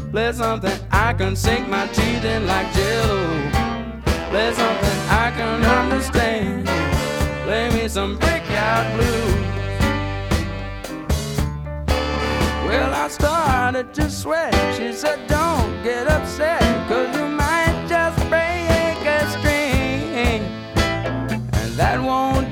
Play something I can sink my teeth in like Jello. Play something I can understand. Play me some Brickyard Blues. Well, I started to sweat. She said, don't get upset, 'cause you might just break a string, and that won't